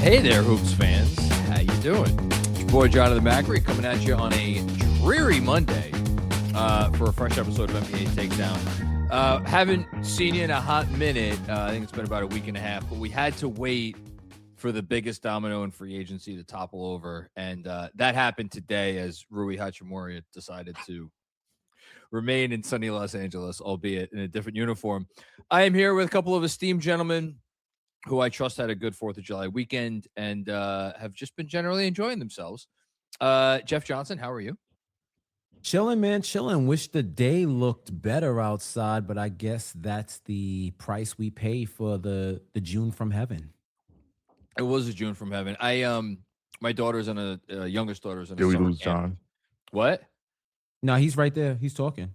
Hey there, Hoops fans. How you doing? It's your boy Jonathan Macri coming at you on a dreary Monday for a fresh episode of NBA Takedown. Haven't seen you in a hot minute. I think it's been about a week and a half, but we had to wait for the biggest domino in free agency to topple over, and that happened today as Rui Hachimura decided to remain in sunny Los Angeles, albeit in a different uniform. I am here with a couple of esteemed gentlemen who I trust had a good 4th of July weekend and have just been generally enjoying themselves. Jeff Johnson, how are you? Chilling, man, chilling. Wish the day looked better outside, but I guess that's the price we pay for the June from heaven. It was a June from heaven. My daughter's in a youngest daughter's in a Did we summer lose camp. John? What? No, he's right there. He's talking.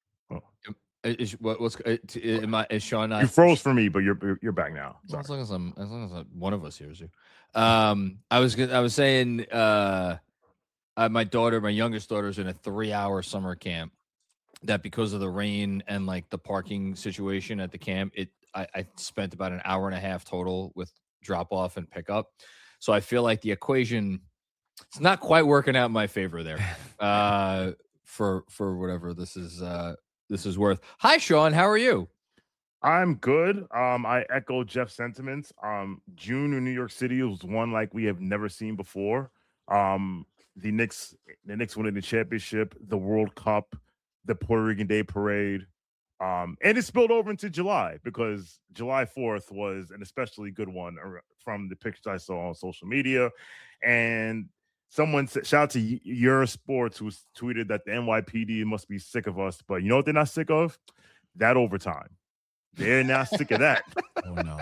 Is Sean not? You froze for me, but you're back now. Sorry. As long as one of us hears you. I was saying my youngest daughter's in a 3-hour summer camp that because of the rain and like the parking situation at the camp, I spent about an hour and a half total with drop off and pickup. So I feel like the equation, it's not quite working out in my favor there for whatever this is worth. Hi, Sean. How are you? I'm good. I echo Jeff's sentiments. June in New York City was one like we have never seen before. The Knicks winning the championship, the World Cup, the Puerto Rican Day Parade, and it spilled over into July because July 4th was an especially good one from the pictures I saw on social media. And someone said, shout out to Eurosports, who tweeted that the NYPD must be sick of us. But you know what they're not sick of? That overtime. They're not sick of that. Oh,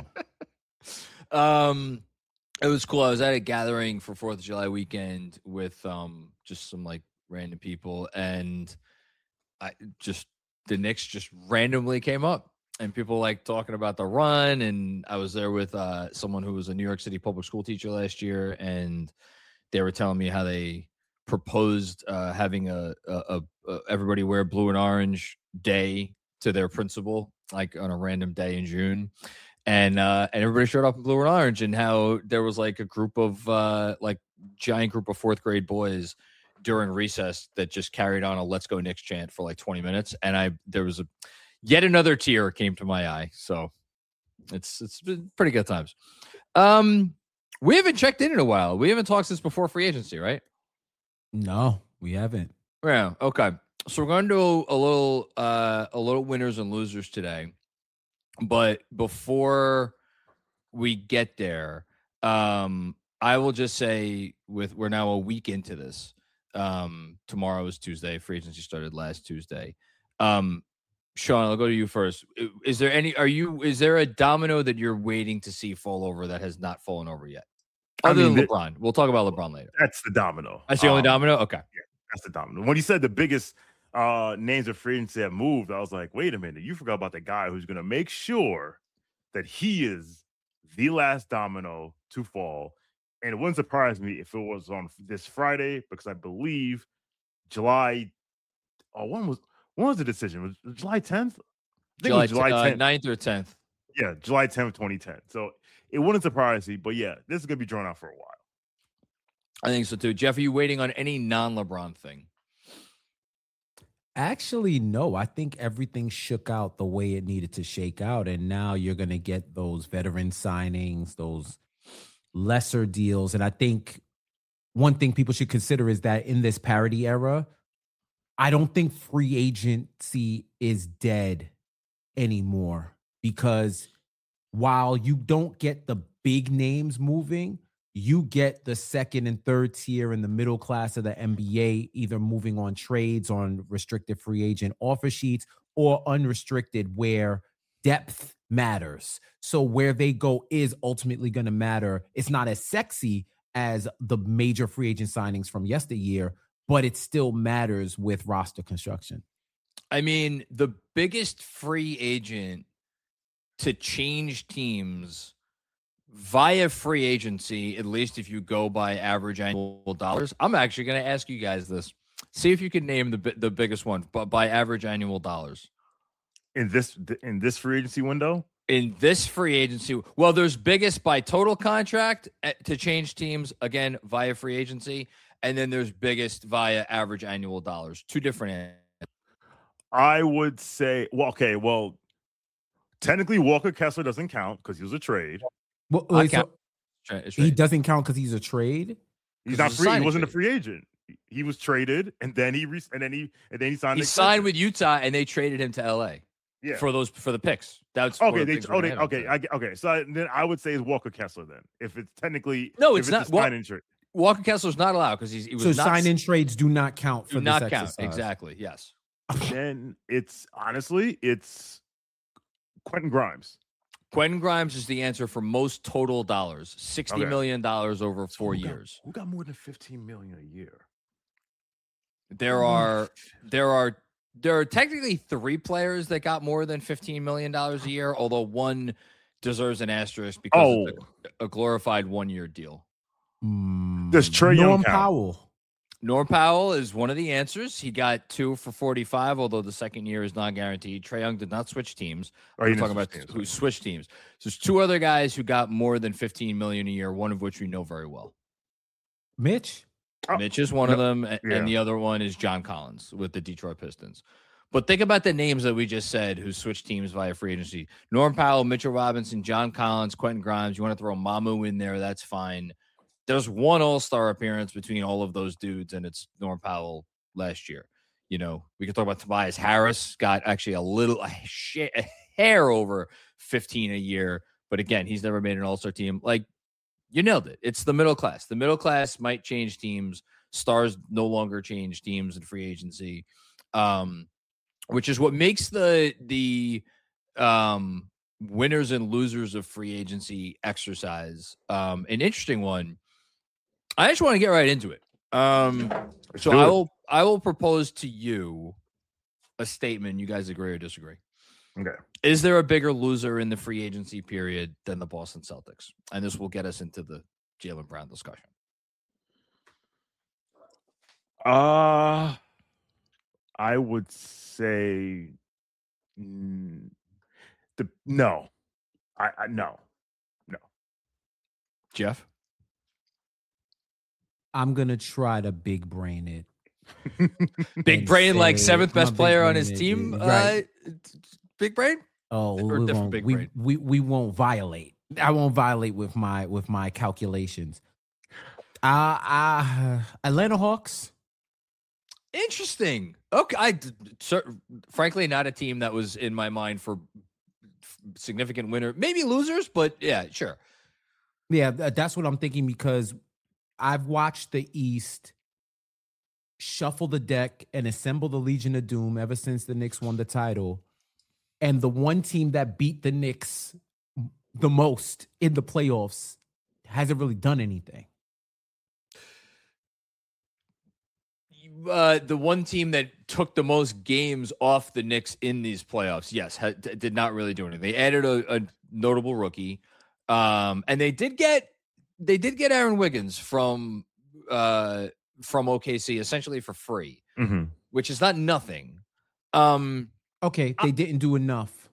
no. It was cool. I was at a gathering for 4th of July weekend with just some like random people, and the Knicks just randomly came up, and people like talking about the run. And I was there with someone who was a New York City public school teacher last year, and they were telling me how they proposed having a everybody wear blue and orange day to their principal, like on a random day in June. And everybody showed up in blue and orange, and how there was like a group of giant group of 4th grade boys during recess that just carried on a "Let's Go Knicks" chant for like 20 minutes. And there was yet another tear came to my eye. So it's been pretty good times. We haven't checked in a while. We haven't talked since before free agency, right? No, we haven't. Yeah. Okay. So we're going to do a little winners and losers today. But before we get there, I will just say we're now a week into this. Tomorrow is Tuesday. Free agency started last Tuesday. Sean, I'll go to you first. Is there a domino that you're waiting to see fall over that has not fallen over yet? Other than LeBron. We'll talk about LeBron later. That's the domino. That's the only domino? Okay. Yeah, that's the domino. When you said the biggest names of free agency have moved, I was like, wait a minute, you forgot about the guy who's going to make sure that he is the last domino to fall. And it wouldn't surprise me if it was on this Friday, because I believe when was the decision? Was it July 10th? I think it was July 10th. 9th or 10th. Yeah, July 10th, 2010. So it wouldn't surprise me, but yeah, this is going to be drawn out for a while. I think so too. Jeff, are you waiting on any non-LeBron thing? Actually, no. I think everything shook out the way it needed to shake out. And now you're going to get those veteran signings, those lesser deals. And I think one thing people should consider is that in this parity era, I don't think free agency is dead anymore, because while you don't get the big names moving, you get the second and third tier in the middle class of the NBA, either moving on trades on restricted free agent offer sheets or unrestricted, where depth matters. So where they go is ultimately going to matter. It's not as sexy as the major free agent signings from yesteryear, but it still matters with roster construction. I mean, the biggest free agent to change teams via free agency, at least if you go by average annual dollars. I'm actually going to ask you guys this. See if you can name the biggest one, but by average annual dollars. In this free agency window? In this free agency, well, there's biggest by total contract to change teams, again, via free agency. And then there's biggest via average annual dollars. Two different. I would say, well, technically Walker Kessler doesn't count because he was a trade. Well, he doesn't count because he's a trade. He's not free. He wasn't a free agent. He was traded, and then he signed. He signed with Utah, and they traded him to LA. Yeah, for the picks. That's okay. Okay. So then I would say it's Walker Kessler. Then, if it's technically it's not. Walker Kessler's not allowed because he was not, sign-in trades do not count for this exercise. Exactly. Yes. Then it's Quentin Grimes. Quentin Grimes is the answer for most total dollars. $60 million over 4 years. Who got more than $15 million a year? There are technically 3 players that got more than $15 million a year, although one deserves an asterisk because it's a glorified 1-year deal. There's Trae Young. Norm Powell is one of the answers. He got 2 for 45, although the second year is not guaranteed. Trae Young did not switch teams. We're talking about who switched teams. So there's 2 other guys who got more than $15 million a year, one of which we know very well. Mitch is one of them, and the other one is John Collins with the Detroit Pistons. But think about the names that we just said who switched teams via free agency. Norm Powell, Mitchell Robinson, John Collins, Quentin Grimes. You want to throw Mamu in there, that's fine. There's one all-star appearance between all of those dudes, and it's Norm Powell last year. You know, we could talk about Tobias Harris, got actually a hair over 15 a year. But again, he's never made an all-star team. Like, you nailed it. It's the middle class. The middle class might change teams. Stars no longer change teams in free agency, which is what makes the winners and losers of free agency exercise an interesting one. I just want to get right into it. So I will propose to you a statement. You guys agree or disagree? Okay. Is there a bigger loser in the free agency period than the Boston Celtics? And this will get us into the Jaylen Brown discussion. I would say no. No. Jeff? I'm going to try to big brain it. Big brain, like 7th best player on his team? Right. Big brain? Oh, we won't violate. I won't violate with my calculations. Atlanta Hawks. Interesting. Okay, frankly, not a team that was in my mind for significant winner, maybe losers, but yeah, sure. Yeah, that's what I'm thinking because I've watched the East shuffle the deck and assemble the Legion of Doom ever since the Knicks won the title. And the one team that beat the Knicks the most in the playoffs hasn't really done anything. The one team that took the most games off the Knicks in these playoffs, yes, did not really do anything. They added a notable rookie, and they did get Aaron Wiggins from OKC essentially for free, which is not nothing. Okay, they didn't do enough.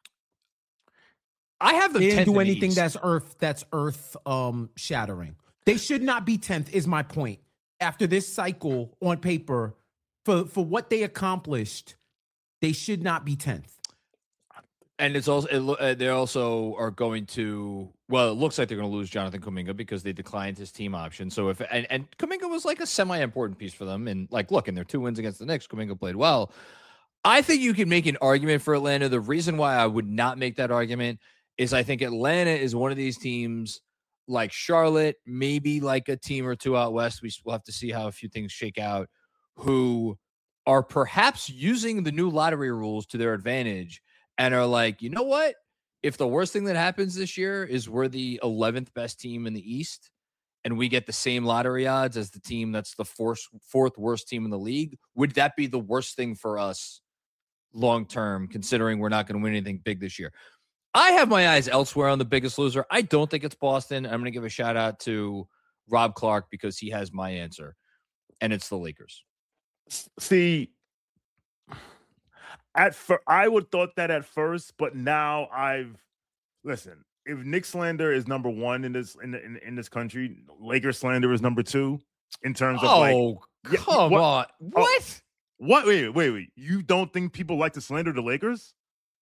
I have them. They didn't do anything that's earth shattering. They should not be 10th. Is my point. After this cycle on paper, for what they accomplished, they should not be 10th. And it's also they also are going to. Well, it looks like they're going to lose Jonathan Kuminga because they declined his team option. So and Kuminga was like a semi-important piece for them. And like, look, in their 2 wins against the Knicks, Kuminga played well. I think you can make an argument for Atlanta. The reason why I would not make that argument is I think Atlanta is one of these teams like Charlotte, maybe like a team or two out west. We'll have to see how a few things shake out, who are perhaps using the new lottery rules to their advantage and are like, you know what? If the worst thing that happens this year is we're the 11th best team in the East and we get the same lottery odds as the team that's the fourth worst team in the league, would that be the worst thing for us long-term, considering we're not going to win anything big this year? I have my eyes elsewhere on the biggest loser. I don't think it's Boston. I'm going to give a shout out to Rob Clark because he has my answer, and it's the Lakers. See, I would thought that at first, but now I've listen, if Knicks slander is number one in this country, Lakers slander is number two in terms of like. Come on. What? What? Wait. You don't think people like to slander the Lakers?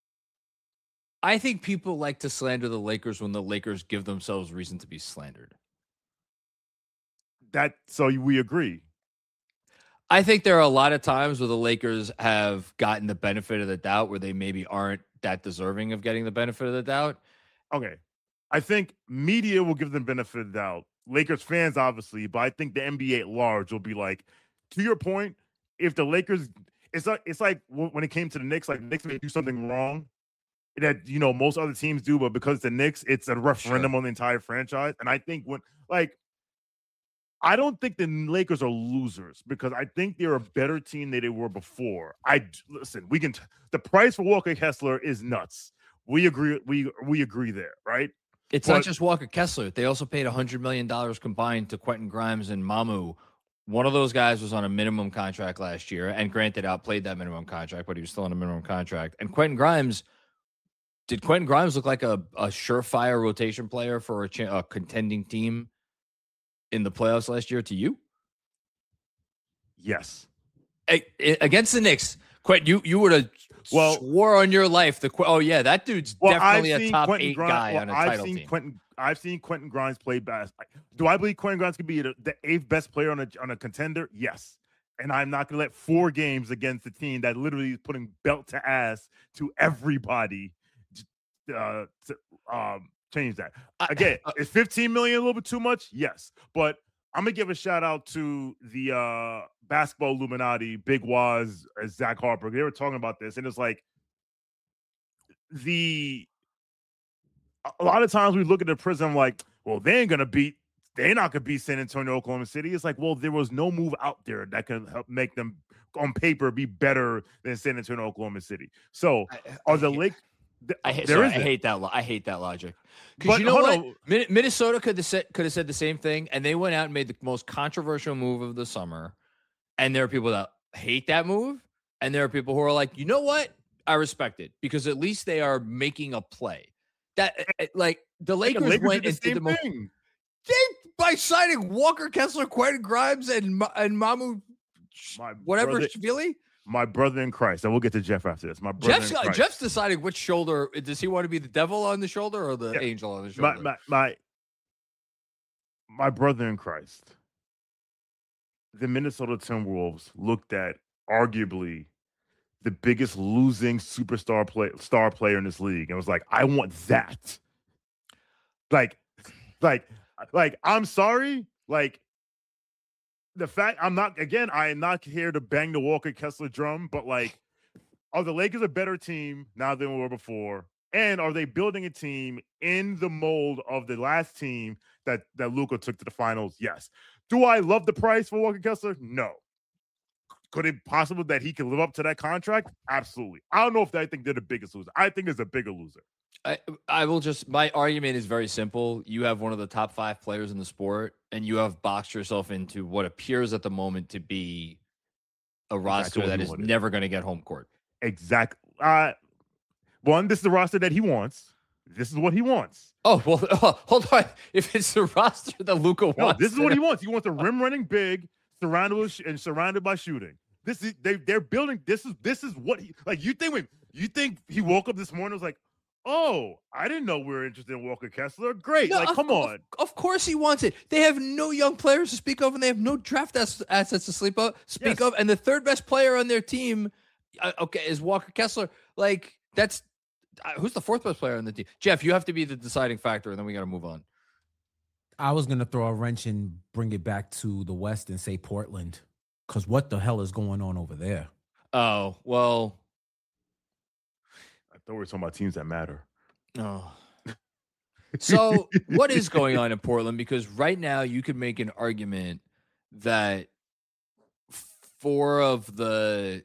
I think people like to slander the Lakers when the Lakers give themselves reason to be slandered. So we agree. I think there are a lot of times where the Lakers have gotten the benefit of the doubt where they maybe aren't that deserving of getting the benefit of the doubt. Okay. I think media will give them benefit of the doubt. Lakers fans, obviously, but I think the NBA at large will be like, to your point, if the Lakers, it's like when it came to the Knicks, like the Knicks may do something wrong that, most other teams do, but because the Knicks, it's a referendum on the entire franchise. And I think I don't think the Lakers are losers because I think they're a better team than they were before. The price for Walker Kessler is nuts. We agree. We agree there, right? It's not just Walker Kessler. They also paid $100 million combined to Quentin Grimes and Mamu. One of those guys was on a minimum contract last year, and granted, outplayed that minimum contract, but he was still on a minimum contract. And did Quentin Grimes look like a surefire rotation player for a contending team in the playoffs last year to you? Yes. Against the Knicks, Quentin, you would have swore on your life. That dude's definitely a top 8 guy on a title team. I've seen Quentin Grimes play best. Do I believe Quentin Grimes could be the 8th best player on a contender? Yes. And I'm not going to let 4 games against a team that literally is putting belt to ass to everybody change that. Again, is $15 million a little bit too much? Yes. But I'm going to give a shout out to the basketball Illuminati, Big Waz, Zach Harper. They were talking about this, and it's like a lot of times we look at the Prism like, well, they're not going to beat San Antonio, Oklahoma City. It's like, well, there was no move out there that can help make them on paper be better than San Antonio, Oklahoma City. So are the Lakers? I hate that logic. Because Minnesota could have said the same thing, and they went out and made the most controversial move of the summer. And there are people that hate that move, and there are people who are like, you know what? I respect it because at least they are making a play. That like the Lakers went and did the most by signing Walker Kessler, Quentin Grimes, and Mamu, Shvili. My brother in Christ. And we'll get to Jeff after this. My brother in Christ. Jeff's deciding which shoulder. Does he want to be the devil on the shoulder or the angel on the shoulder? My brother in Christ. The Minnesota Timberwolves looked at arguably the biggest losing star player in this league and was like, I want that. Like, I'm sorry. Like, the fact I am not here to bang the Walker Kessler drum, but like, are the Lakers a better team now than we were before? And are they building a team in the mold of the last team that Luka took to the finals? Yes. Do I love the price for Walker Kessler? No. Could it possible that he can live up to that contract? Absolutely. I don't know if I think they're the biggest loser. I think there's a bigger loser. My argument is very simple. You have one of the top 5 players in the sport, and you have boxed yourself into what appears at the moment to be a roster that is never going to get home court. Exactly. One, this is the roster that he wants. This is what he wants. Oh, well, hold on. If it's the roster that Luka wants. No, this is what he wants. He wants a rim running big, surrounded by shooting. They're building. This is what he like. You think he woke up this morning and was like, oh, I didn't know we were interested in Walker Kessler. Great. No, come on. Of course he wants it. They have no young players to speak of, and they have no draft assets to speak of. And the third best player on their team, is Walker Kessler. Like, that's who's the 4th best player on the team? Jeff, you have to be the deciding factor, and then we got to move on. I was going to throw a wrench and bring it back to the West and say Portland, because what the hell is going on over there? Oh, well. I thought we were talking about teams that matter. Oh. So what is going on in Portland? Because right now you could make an argument that 4 of the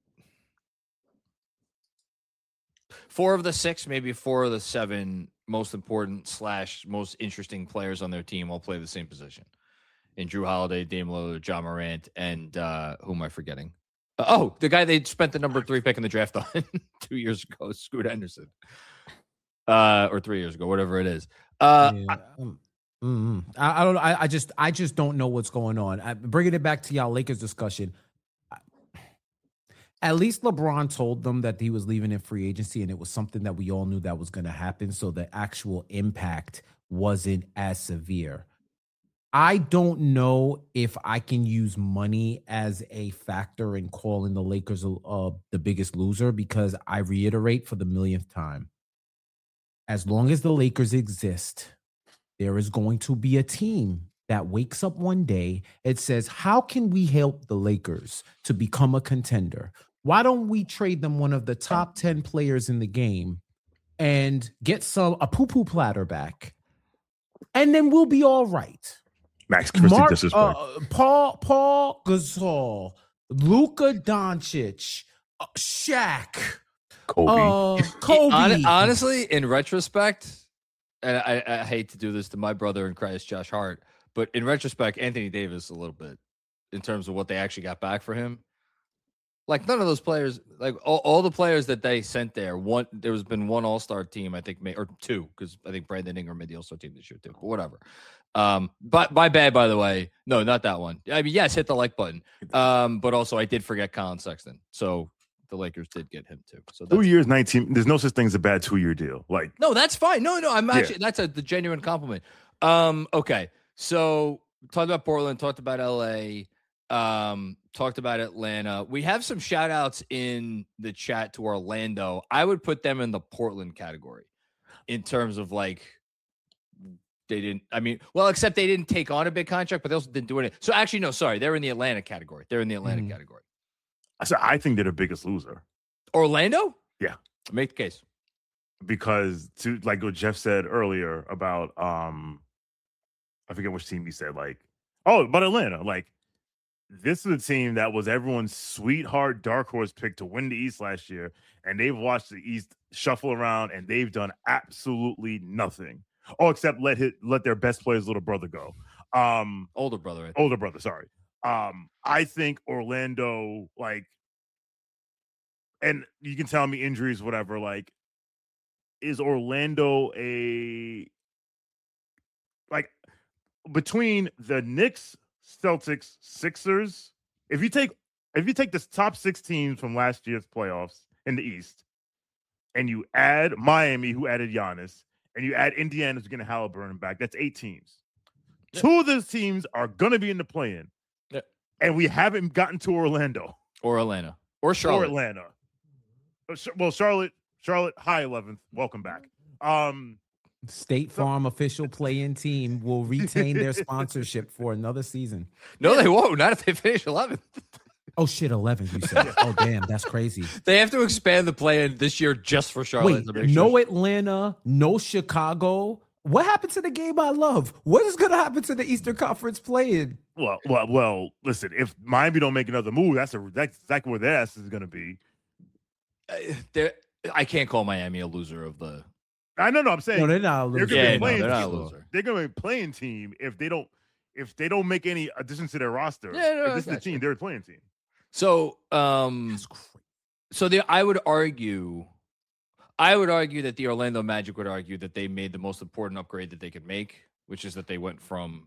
6, maybe 4 of the 7 most important / most interesting players on their team all play the same position. In Drew Holiday, Dame Lillard, Ja Morant, and who am I forgetting? The guy they spent the number 3 pick in the draft on 2 years ago, Scoot Henderson. or 3 years ago, whatever it is. I don't know. I just don't know what's going on. Bringing it back to y'all Lakers discussion. At least LeBron told them that he was leaving in free agency, and it was something that we all knew that was going to happen. So the actual impact wasn't as severe. I don't know if I can use money as a factor in calling the Lakers the biggest loser, because I reiterate for the millionth time, as long as the Lakers exist, there is going to be a team that wakes up one day and says, how can we help the Lakers to become a contender? Why don't we trade them one of the top 10 players in the game and get a poo-poo platter back? And then we'll be all right. Max Christie disrespect. Paul Gasol, Luka Doncic, Shaq, Kobe. Honestly, in retrospect, and I hate to do this to my brother in Christ, Josh Hart, but in retrospect, Anthony Davis a little bit in terms of what they actually got back for him. Like none of those players, like all the players that they sent there, there's been one All-Star team, I think, or two, because I think Brandon Ingram made the All-Star team this year too, but whatever. But my bad, by the way. No, not that one. I mean, yes, hit the like button. But also I did forget Colin Sexton. So the Lakers did get him too. So 2 years, 19. There's no such thing as a bad 2-year deal. Like, no, that's fine. No, I'm actually that's the genuine compliment. Okay. So talked about Portland, talked about LA, talked about Atlanta. We have some shout outs in the chat to Orlando. I would put them in the Portland category in terms of like except they didn't take on a big contract, but they also didn't do it. So actually, no, sorry. They're in the Atlanta category. Category. So I think they're the biggest loser. Orlando? Yeah. Make the case. Because to like what Jeff said earlier about I forget which team he said, like, but Atlanta, like, this is a team that was everyone's sweetheart dark horse pick to win the East last year, and they've watched the East shuffle around, and they've done absolutely nothing. Except let their best player's little brother go. Older brother. Sorry. I think Orlando, like, and you can tell me injuries, whatever. Like, is Orlando between the Knicks, Celtics, Sixers? If you take the top 6 teams from last year's playoffs in the East, and you add Miami, who added Giannis, and you add Indiana, who's getting Halliburton back, that's 8 teams. Yeah. 2 of those teams are going to be in the play-in. Yeah. And we haven't gotten to Orlando. Or Atlanta. Or Charlotte. Or Atlanta. Well, Charlotte, high 11th. Welcome back. State Farm official play-in team will retain their sponsorship for another season. No, they won't. Not if they finish 11th. Oh, shit, 11th, you said. Oh, damn, that's crazy. They have to expand the play-in this year just for Charlotte. Wait, no Atlanta, no Chicago. What happened to the game I love? What is going to happen to the Eastern Conference play-in? Well, listen, if Miami don't make another move, that's exactly where their ass is going to be. I can't call Miami a loser of the... I know. I'm saying no, they're not a loser. They're not a loser. They're going to be a playing team if they don't make any additions to their roster. Yeah, no, if this is the team, they're a playing team. So, I would argue that the Orlando Magic would argue that they made the most important upgrade that they could make, which is that they went from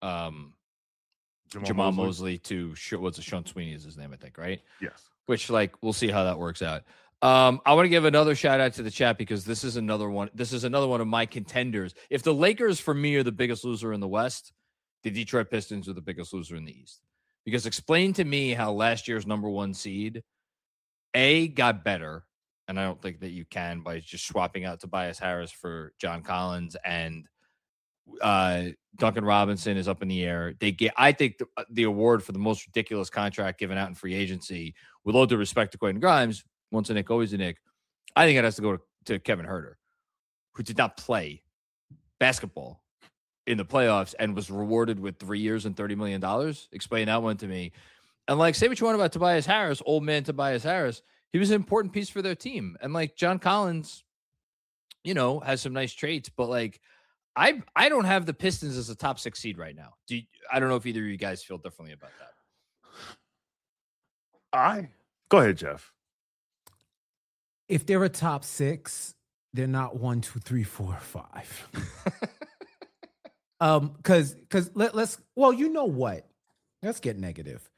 Jamal Mosley to Sean Sweeney is his name, I think, right? Yes. Which, like, we'll see how that works out. I want to give another shout out to the chat because this is another one. This is another one of my contenders. If the Lakers, for me, are the biggest loser in the West, the Detroit Pistons are the biggest loser in the East. Because explain to me how last year's number 1 seed, got better, and I don't think that you can by just swapping out Tobias Harris for John Collins, and Duncan Robinson is up in the air. I think the award for the most ridiculous contract given out in free agency, with all due respect to Quentin Grimes, once a Knick, always a Knick, I think it has to go to Kevin Huerter, who did not play basketball in the playoffs and was rewarded with 3 years and $30 million. Explain that one to me. And like, say what you want about Tobias Harris, old man Tobias Harris. He was an important piece for their team. And like John Collins, has some nice traits, but like, I don't have the Pistons as a top 6 seed right now. I don't know if either of you guys feel differently about that. Go ahead, Jeff. If they're a top 6, They're not 1, 2, 3, 4, 5. Because let's well, you know what? Let's get negative.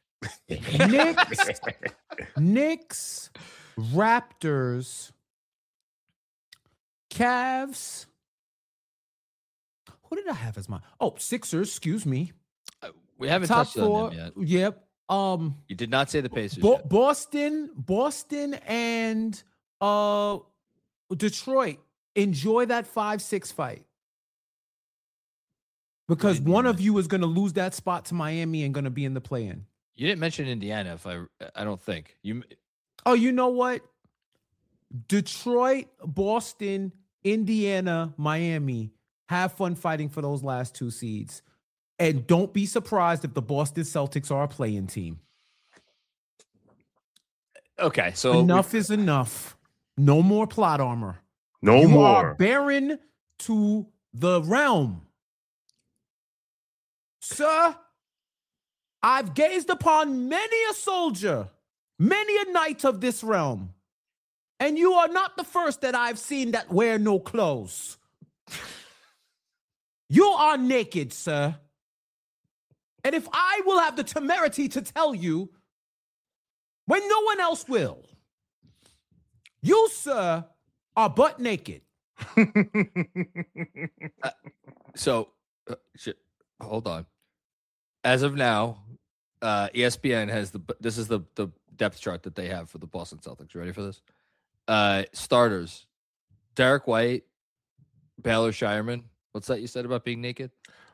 Knicks, Raptors, Cavs. Who did I have as mine? Oh, Sixers. Excuse me. We haven't Top touched 4. on them yet. Yep. You did not say the Pacers yet. Boston, and Detroit. Enjoy that 5-6 fight. Because one of you is going to lose that spot to Miami and going to be in the play-in. You didn't mention Indiana. I don't think you. Oh, you know what? Detroit, Boston, Indiana, Miami. Have fun fighting for those last 2 seeds, and don't be surprised if the Boston Celtics are a play-in team. Okay, so enough is enough. No more plot armor. No you more. Are barren to the realm. Sir, I've gazed upon many a soldier, many a knight of this realm, and you are not the first that I've seen that wear no clothes. You are naked, sir. And if I will have the temerity to tell you, when no one else will, you, sir, are butt naked. Hold on. As of now, ESPN has this is the depth chart that they have for the Boston Celtics. You ready for this? Starters: Derek White, Baylor Shireman. What's that you said about being naked?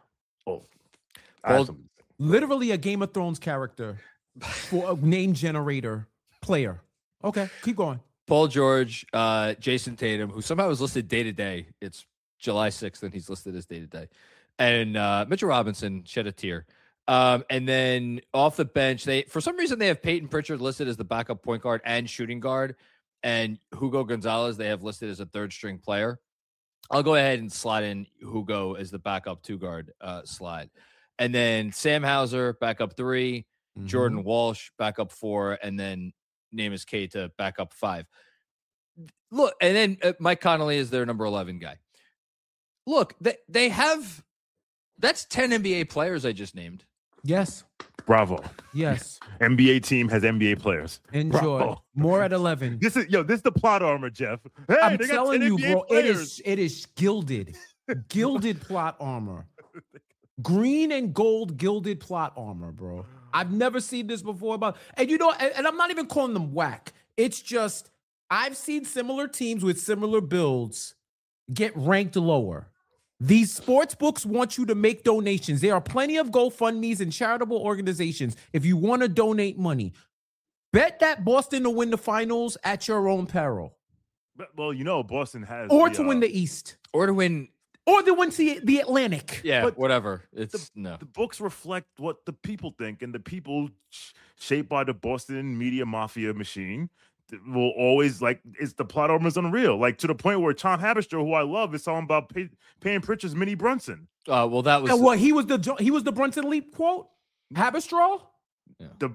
Literally a Game of Thrones character for a name generator player. Okay, keep going. Paul George, Jason Tatum, who somehow is listed day to day. It's July 6th, and he's listed as day to day. And Mitchell Robinson shed a tear. And then off the bench, for some reason they have Peyton Pritchard listed as the backup point guard and shooting guard, and Hugo Gonzalez they have listed as a third string player. I'll go ahead and slide in Hugo as the backup 2-guard slide. And then Sam Hauser, backup 3, Jordan Walsh, backup 4, and then Neemias Queta, backup 5. Look, and then Mike Conley is their number 11 guy. Look, they have, that's 10 NBA players I just named. Yes. Bravo. Yes. NBA team has NBA players. Enjoy. Bravo. More at 11. This is the plot armor, Jeff. Hey, I'm they got telling 10 you, NBA bro, players. it is gilded. Gilded plot armor. Green and gold gilded plot armor, bro. I've never seen this before. And you know, and I'm not even calling them whack. It's just I've seen similar teams with similar builds get ranked lower. These sports books want you to make donations. There are plenty of GoFundMes and charitable organizations if you want to donate money. Bet that Boston to win the finals at your own peril. Well, you know, Boston has to win the East. Or to win the Atlantic. Yeah, but whatever. It's no. The books reflect what the people think, and the people shaped by the Boston media mafia machine will always it's the plot armor is unreal. Like to the point where Tom Haberstroh, who I love, is talking about paying Pritchard's mini Brunson. Well, that was he was the Brunson Leap quote. Haberstroh. Yeah. The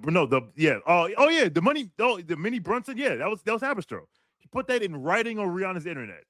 mini Brunson. Yeah, that was Haberstroh. He put that in writing on Rihanna's internet.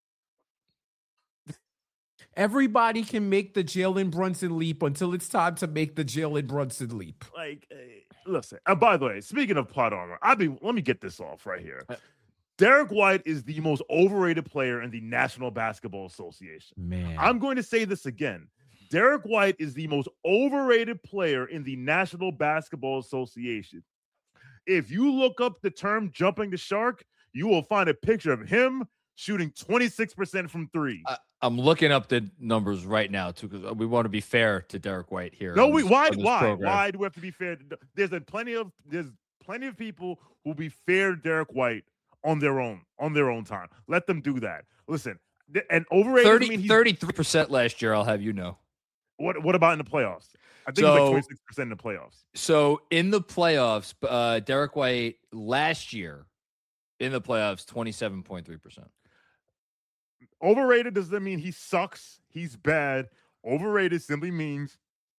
Everybody can make the Jalen Brunson leap until it's time to make the Jalen Brunson leap. Listen. By the way, speaking of plot armor, let me get this off right here. Derek White is the most overrated player in the National Basketball Association. Man, I'm going to say this again. Derek White is the most overrated player in the National Basketball Association. If you look up the term jumping the shark, you will find a picture of him shooting 26% from 3. I'm looking up the numbers right now too, because we want to be fair to Derek White here. No, why do we have to be fair? There's plenty of people who will be fair to Derek White on their own time. Let them do that. Listen, and overrated 33% last year. I'll have you know. What about in the playoffs? I think it's 26% in the playoffs. So in the playoffs, Derek White last year in the playoffs, 27.3%. Overrated doesn't mean he sucks. He's bad. Overrated simply means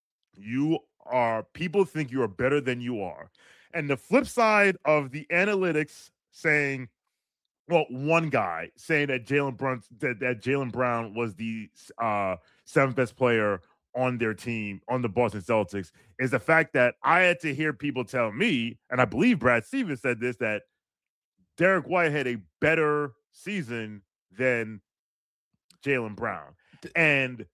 people think you are better than you are. And the flip side of the analytics saying well, one guy saying that Jaylen Brown was the seventh best player on their team on the Boston Celtics is the fact that I had to hear people tell me, and I believe Brad Stevens said this, that Derek White had a better season than Jaylen Brown. And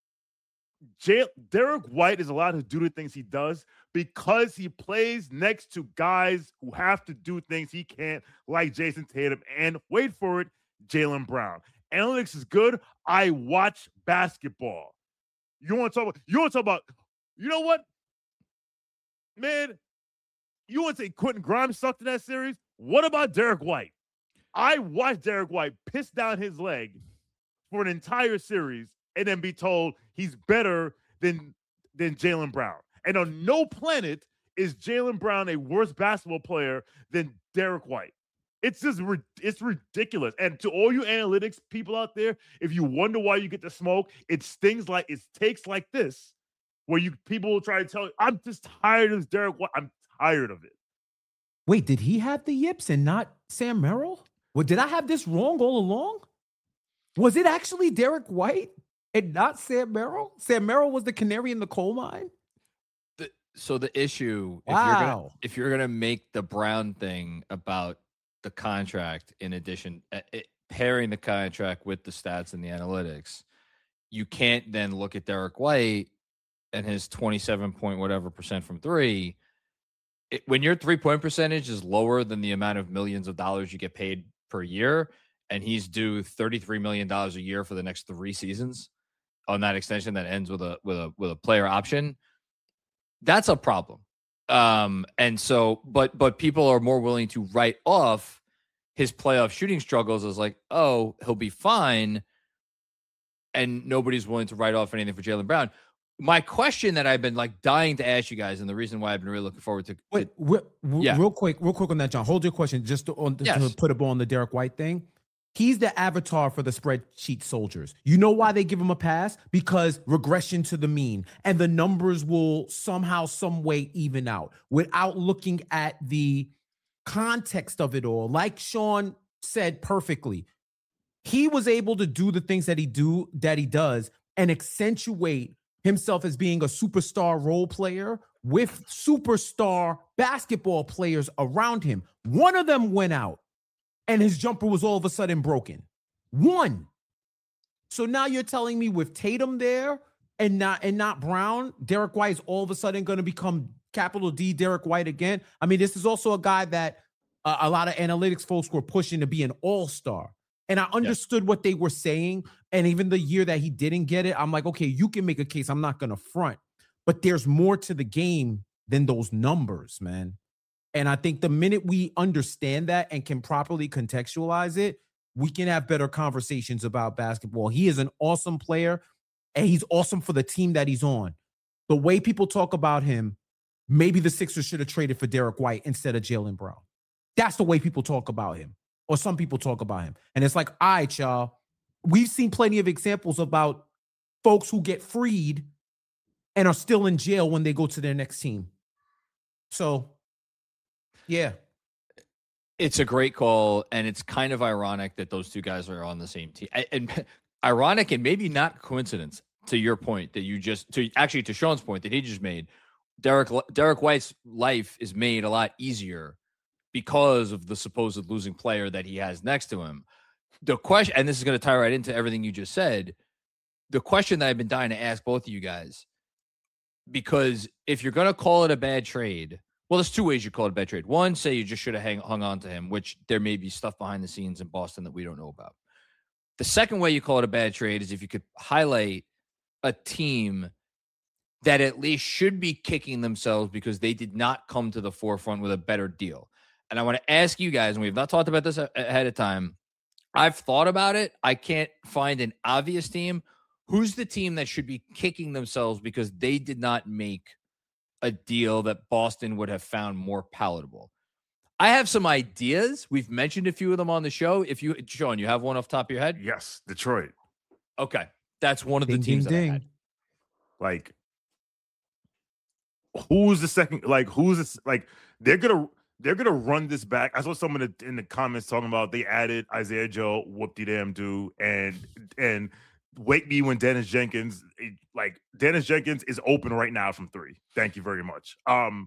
Derek White is allowed to do the things he does because he plays next to guys who have to do things he can't, like Jason Tatum, and wait for it, Jaylen Brown. Analytics is good. I watch basketball. You want to talk about, you know what? Man, you want to say Quentin Grimes sucked in that series? What about Derek White? I watched Derek White piss down his leg for an entire series and then be told he's better than Jaylen Brown. And on no planet is Jaylen Brown a worse basketball player than Derek White. It's just it's ridiculous. And to all you analytics people out there, if you wonder why you get the smoke, it's takes like this where people will try to tell you, I'm just tired of Derek White. I'm tired of it. Wait, did he have the yips and not Sam Merrill? Well, did I have this wrong all along? Was it actually Derek White and not Sam Merrill? Sam Merrill was the canary in the coal mine? So the issue, wow. if you're gonna make the Brown thing about the contract, in addition, pairing the contract with the stats and the analytics, you can't then look at Derek White and his 27 point whatever percent from three. When your 3-point percentage is lower than the amount of millions of dollars you get paid per year, and he's due $33 million a year for the next 3 seasons on that extension that ends with a player option, that's a problem. And so, but people are more willing to write off his playoff shooting struggles as like, oh, he'll be fine. And nobody's willing to write off anything for Jaylen Brown. My question that I've been like dying to ask you guys, and the reason why I've been really looking forward to real quick on that, John. Hold your question just to put a ball on the Derek White thing. He's the avatar for the spreadsheet soldiers. You know why they give him a pass? Because regression to the mean, and the numbers will somehow, some way even out without looking at the context of it all. Like Sean said perfectly, he was able to do the things that he does and accentuate himself as being a superstar role player with superstar basketball players around him. One of them went out and his jumper was all of a sudden broken. One. So now you're telling me with Tatum there and not Brown, Derek White is all of a sudden going to become capital D Derek White again? I mean, this is also a guy that a lot of analytics folks were pushing to be an all-star. And I understood what they were saying. And even the year that he didn't get it, I'm like, okay, you can make a case. I'm not going to front. But there's more to the game than those numbers, man. And I think the minute we understand that and can properly contextualize it, we can have better conversations about basketball. He is an awesome player, and he's awesome for the team that he's on. The way people talk about him, maybe the Sixers should have traded for Derek White instead of Jaylen Brown. That's the way people talk about him. Or some people talk about him. And it's like, all right, y'all, we've seen plenty of examples about folks who get freed and are still in jail when they go to their next team. So, yeah. It's a great call, and it's kind of ironic that those two guys are on the same team. And ironic and maybe not coincidence, to your point that you just, to Sean's point that he just made. Derek White's life is made a lot easier because of the supposed losing player that he has next to him. The question, and this is going to tie right into everything you just said, the question that I've been dying to ask both of you guys, because if you're going to call it a bad trade, well, there's two ways you call it a bad trade. One, say you just should have hung on to him, which there may be stuff behind the scenes in Boston that we don't know about. The second way you call it a bad trade is if you could highlight a team that at least should be kicking themselves because they did not come to the forefront with a better deal. And I want to ask you guys, and we've not talked about this ahead of time. I've thought about it. I can't find an obvious team. Who's the team that should be kicking themselves because they did not make a deal that Boston would have found more palatable? I have some ideas. We've mentioned a few of them on the show. Sean, you have one off the top of your head? Yes, Detroit. Okay. That's one of the teams that I had. Like, who's the second? Like, who's this? Like, they're gonna they're gonna run this back. I saw someone in the comments talking about they added Isaiah Joe, whoop-de-damn-do, and wake me when Dennis Jenkins, Dennis Jenkins is open right now from 3. Thank you very much.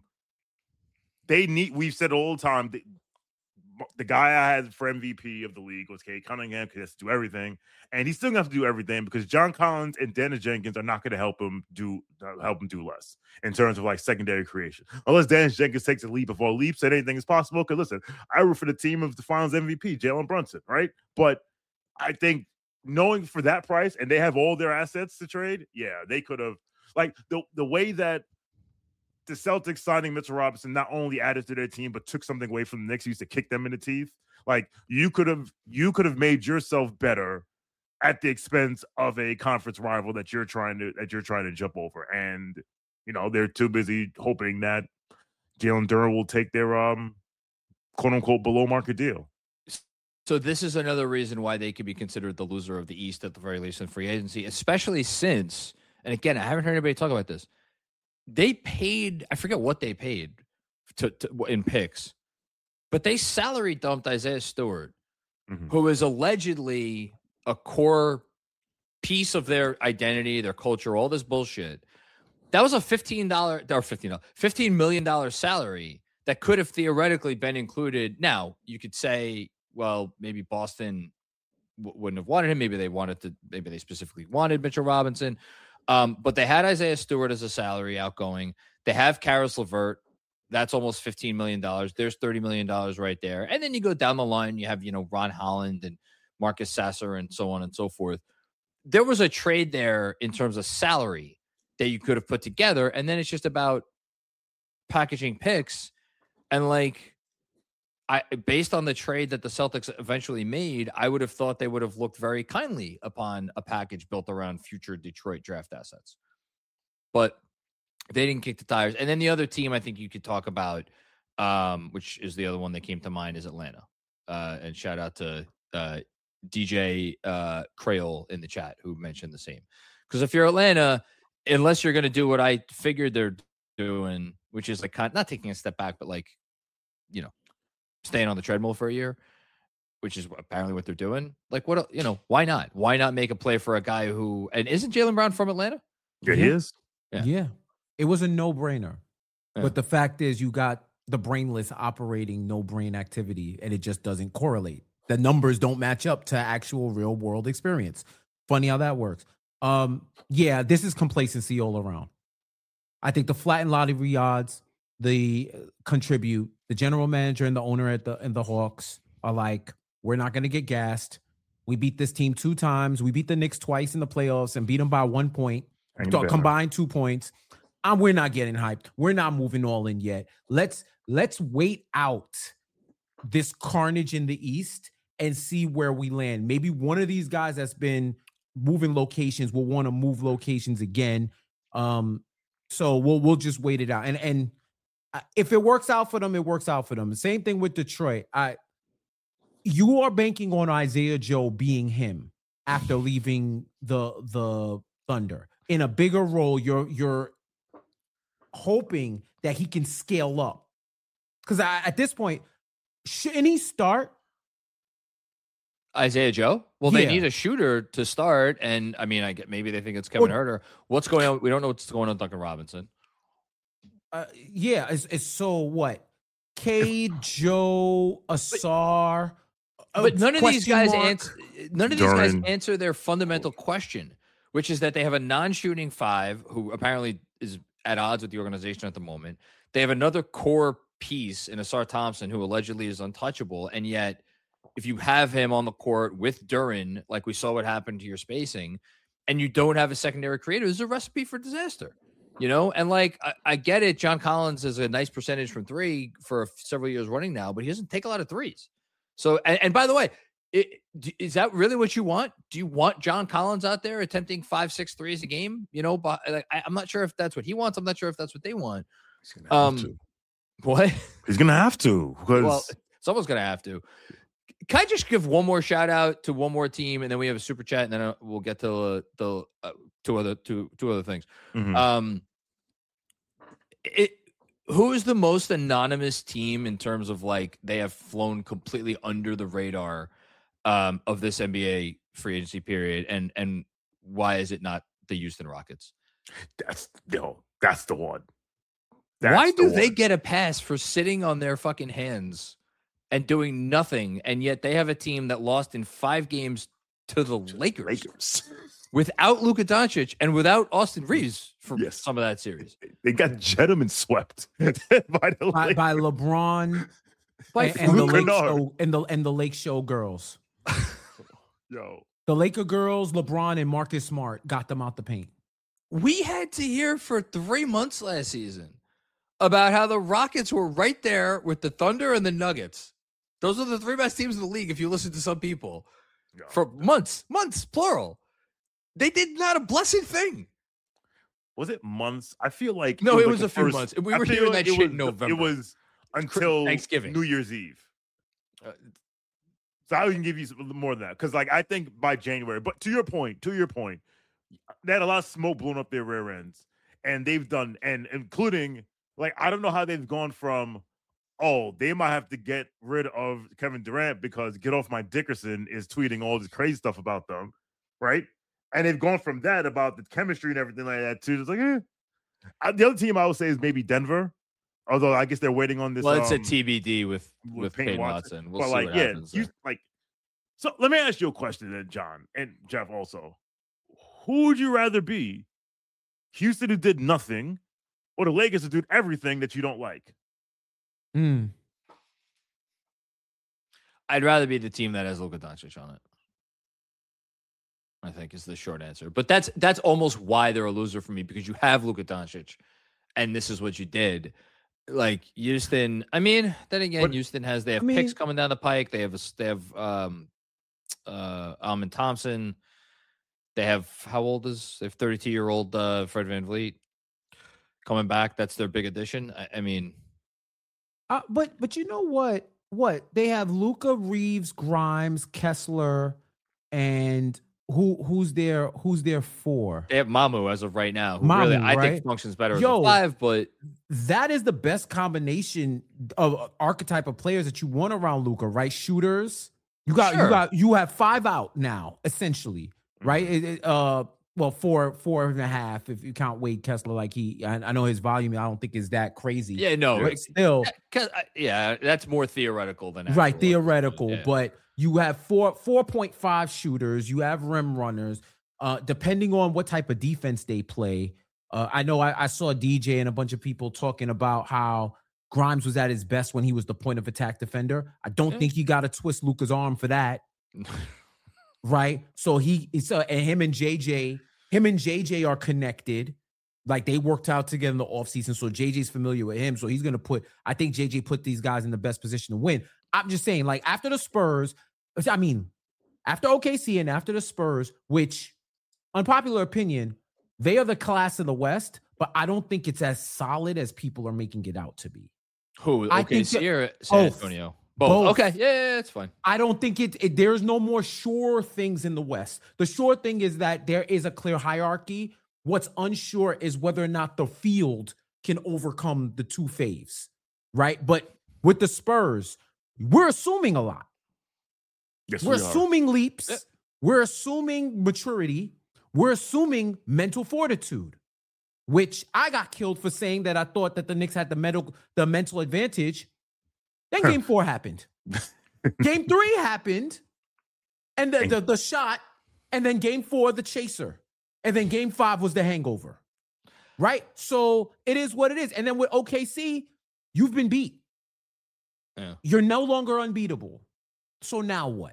We've said all the time, the guy I had for MVP of the league was Cade Cunningham because he has to do everything, and he's still gonna have to do everything because John Collins and Dennis Jenkins are not gonna help him do less in terms of like secondary creation, unless Dennis Jenkins takes a leap of all leaps and anything is possible. Because listen, I root for the team of the Finals MVP, Jalen Brunson, right? But I think knowing for that price and they have all their assets to trade, yeah, they could have like the way that the Celtics signing Mitchell Robinson not only added to their team, but took something away from the Knicks who used to kick them in the teeth. Like you could have made yourself better at the expense of a conference rival that you're trying to jump over. And they're too busy hoping that Jalen Duren will take their quote unquote below market deal. So this is another reason why they could be considered the loser of the East at the very least in free agency, especially since, and again, I haven't heard anybody talk about this. They paid, I forget what they paid to in picks, but they salary dumped Isaiah Stewart, who is allegedly a core piece of their identity, their culture, all this bullshit. That was a $15 million salary that could have theoretically been included. Now, you could say, well, maybe Boston wouldn't have wanted him. Maybe they specifically wanted Mitchell Robinson. But they had Isaiah Stewart as a salary outgoing. They have Karis LeVert. That's almost $15 million. There's $30 million right there. And then you go down the line, you have, Ron Holland and Marcus Sasser and so on and so forth. There was a trade there in terms of salary that you could have put together. And then it's just about packaging picks. And based on the trade that the Celtics eventually made, I would have thought they would have looked very kindly upon a package built around future Detroit draft assets. But they didn't kick the tires. And then the other team I think you could talk about, which is the other one that came to mind, is Atlanta. And shout out to DJ Crayola in the chat who mentioned the same. Because if you're Atlanta, unless you're going to do what I figured they're doing, which is not taking a step back, but staying on the treadmill for a year, which is apparently what they're doing. Why not? Why not make a play for a guy who, and isn't Jaylen Brown from Atlanta? Yeah, he is. Yeah. It was a no-brainer. Yeah. But the fact is you got the brainless operating no-brain activity and it just doesn't correlate. The numbers don't match up to actual real-world experience. Funny how that works. This is complacency all around. I think the flattened lottery odds, the contribute. The general manager and the owner and the Hawks are like, we're not going to get gassed. We beat this team 2 times. We beat the Knicks twice in the playoffs and beat them by 1 point. Combined 2 points. We're not getting hyped. We're not moving all in yet. Let's wait out this carnage in the East and see where we land. Maybe one of these guys that's been moving locations will want to move locations again. So we'll just wait it out. And if it works out for them, it works out for them. Same thing with Detroit. You are banking on Isaiah Joe being him after leaving the Thunder in a bigger role. You're hoping that he can scale up because at this point, shouldn't he start? Isaiah Joe? Well, they need a shooter to start, and I get maybe they think it's Kevin Huerter. What's going on? We don't know what's going on with Duncan Robinson. It's so what? Cade, Joe, Asar. But none of these guys answer their fundamental question, which is that they have a non-shooting 5 who apparently is at odds with the organization at the moment. They have another core piece in Asar Thompson who allegedly is untouchable, and yet if you have him on the court with Duren, like we saw what happened to your spacing, and you don't have a secondary creator, there's a recipe for disaster. And I get it. John Collins is a nice percentage from 3 for several years running now, but he doesn't take a lot of threes. So, and by the way, is that really what you want? Do you want John Collins out there attempting 5-6 threes a game? But I'm not sure if that's what he wants. I'm not sure if that's what they want. He's gonna have to. What? He's gonna have to. Well, someone's gonna have to. Can I just give one more shout out to one more team, and then we have a super chat, and then we'll get to the two other things. Mm-hmm. Who is the most anonymous team in terms of like they have flown completely under the radar of this NBA free agency period, and why is it not the Houston Rockets? That's the one. Why do they get a pass for sitting on their fucking hands and doing nothing, and yet they have a team that lost in 5 games to the Lakers without Luka Doncic and without Austin Reeves for some of that series? They got gentlemen swept by LeBron and the Lake Show girls. Yo, the Laker girls, LeBron and Marcus Smart got them out the paint. We had to hear for 3 months last season about how the Rockets were right there with the Thunder and the Nuggets. Those are the 3 best teams in the league, if you listen to some people. For months, plural. They did not a blessed thing. Was it months? I feel like... No, it was a few months. We were hearing that shit in November. It was until Thanksgiving. New Year's Eve. So I can give you more than that. Because like I think by January, but to your point, they had a lot of smoke blown up their rear ends. And they've done, and including... Like, I don't know how they've gone from, they might have to get rid of Kevin Durant because Get Off My Dickerson is tweeting all this crazy stuff about them, right? And they've gone from that about the chemistry and everything like that to just like, The other team I would say is maybe Denver, although I guess they're waiting on this. Well, it's a TBD with Peyton Watson. We'll see what happens. So let me ask you a question then, John and Jeff also. Who would you rather be? Houston, who did nothing, or the Lakers to do everything that you don't like? I'd rather be the team that has Luka Doncic on it, I think, is the short answer. But that's almost why they're a loser for me, because you have Luka Doncic, and this is what you did. Like Houston, I mean, then again, Houston they have picks coming down the pike. They have Almond Thompson. They have 32-year-old Fred VanVleet coming back. That's their big addition. I mean, but you know what? What they have: Luka, Reeves, Grimes, Kessler, and who's there for? They have Mamu as of right now. Who really, I think functions better as a 5. But that is the best combination of archetype of players that you want around Luka, right? Shooters. You have 5 out now, essentially, right? Well, 4.5 if you count Wade Kessler. Like I know his volume, I don't think is that crazy. Yeah, no, but still, that's more theoretical than actual. Right, theoretical. Yeah. But you have 4.5 shooters. You have rim runners. Depending on what type of defense they play, I know I saw DJ and a bunch of people talking about how Grimes was at his best when he was the point of attack defender. I don't think you got to twist Luka's arm for that. Right. So and him and JJ are connected. Like they worked out together in the offseason. So JJ's familiar with him. So he's going to I think JJ put these guys in the best position to win. I'm just saying, like after the Spurs, after OKC and after the Spurs, which unpopular opinion, they are the class of the West, but I don't think it's as solid as people are making it out to be. Who? OKC or San Antonio? Both. Okay. Yeah, it's fine. I don't think there's no more sure things in the West. The sure thing is that there is a clear hierarchy. What's unsure is whether or not the field can overcome the 2 faves, right? But with the Spurs, we're assuming a lot. Yes, we're assuming leaps. Yep. We're assuming maturity. We're assuming mental fortitude, which I got killed for saying that I thought that the Knicks had the mental advantage. Then game 4 happened. Game 3 happened. And the shot. And then game 4, the chaser. And then game 5 was the hangover. Right? So it is what it is. And then with OKC, you've been beat. Yeah. You're no longer unbeatable. So now what?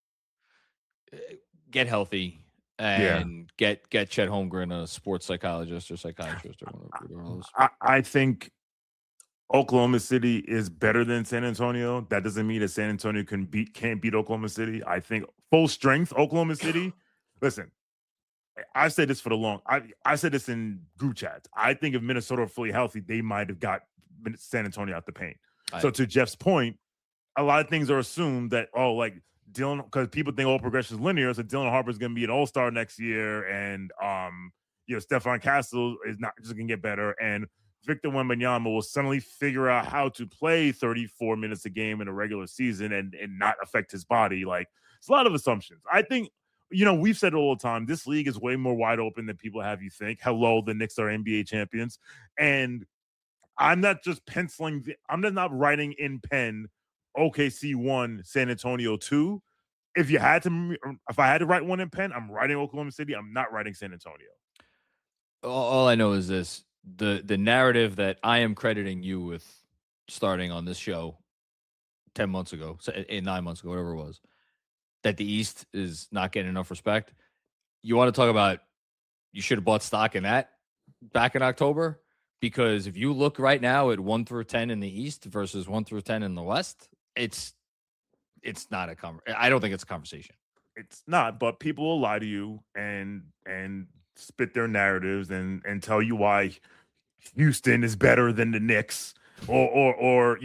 Get healthy and get Chet Holmgren, a sports psychologist or psychiatrist or whatever. I think Oklahoma City is better than San Antonio. That doesn't mean that San Antonio can't beat Oklahoma City. I think full strength Oklahoma City. Listen, I said this I said this in group chats. I think if Minnesota were fully healthy, they might have got San Antonio out the paint. So to Jeff's point, a lot of things are assumed that like Dylan, because people think all progression is linear. So Dylan Harper's going to be an all-star next year, and Stephon Castle is not just going to get better, and Victor Wembanyama will suddenly figure out how to play 34 minutes a game in a regular season and not affect his body. Like, it's a lot of assumptions. I think, we've said it all the time. This league is way more wide open than people have you think. Hello, the Knicks are NBA champions. And I'm not just I'm just not writing in pen OKC 1, San Antonio 2. If I had to write one in pen, I'm writing Oklahoma City. I'm not writing San Antonio. All I know is this. The narrative that I am crediting you with starting on this show 10 months ago, 9 months ago, whatever it was, that the East is not getting enough respect. You want to talk about you should have bought stock in that back in October? Because if you look right now at 1 through 10 in the East versus 1 through 10 in the West, it's not I don't think it's a conversation. It's not, but people will lie to you and spit their narratives and tell you why Houston is better than the Knicks or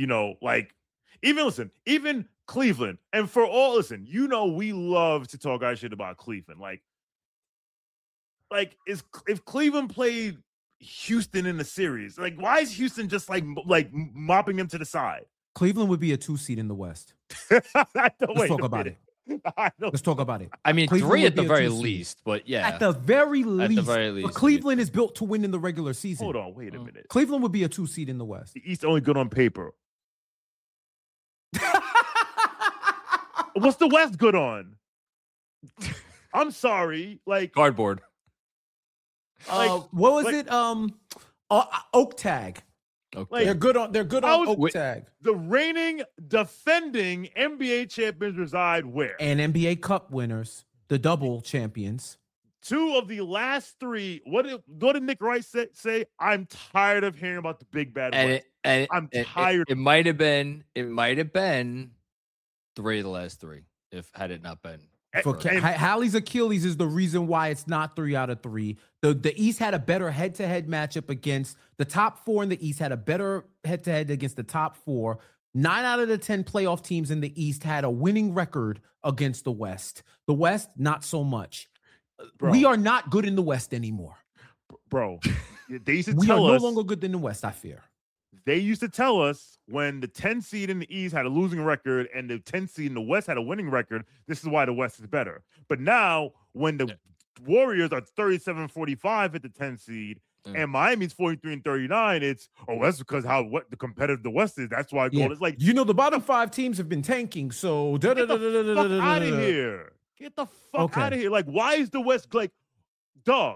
even Cleveland. And for all, we love to talk our shit about Cleveland. If Cleveland played Houston in the series, why is Houston just mopping them to the side? Cleveland would be a 2 seed in the West. Let's talk about it. Let's talk about it. I mean, Cleveland 3 at the very least, but yeah. At the very least. But Cleveland is built to win in the regular season. Hold on, wait a minute. Cleveland would be a 2 seed in the West. The East only good on paper. What's the West good on? I'm sorry. Cardboard. What was it? Oak tag. Okay. They're good on Oak tag. The reigning, defending NBA champions reside where? And NBA Cup winners, the double champions. 2 of the last 3. What did Nick Rice say? I'm tired of hearing about the big bad West. I'm tired. It might have been 3 of the last 3 had it not been. Hallie's Achilles is the reason why it's not 3 out of 3. The East had a better head-to-head matchup against the top 4 in the East, had a better head-to-head against the top 4. 9 out of the 10 playoff teams in the East had a winning record against the West. The West, not so much. Bro, we are not good in the West anymore. Bro, they used to we tell are us, no longer good in the West, I fear. They used to tell us when the 10 seed in the East had a losing record and the 10 seed in the West had a winning record, this is why the West is better. But now when the Warriors are 37-45 at the 10 seed and Miami's 43-39, that's because what the competitive the West is. That's why gold is the bottom 5 teams have been tanking. So get the fuck out of here. Get the fuck out of here. Why is the West dog?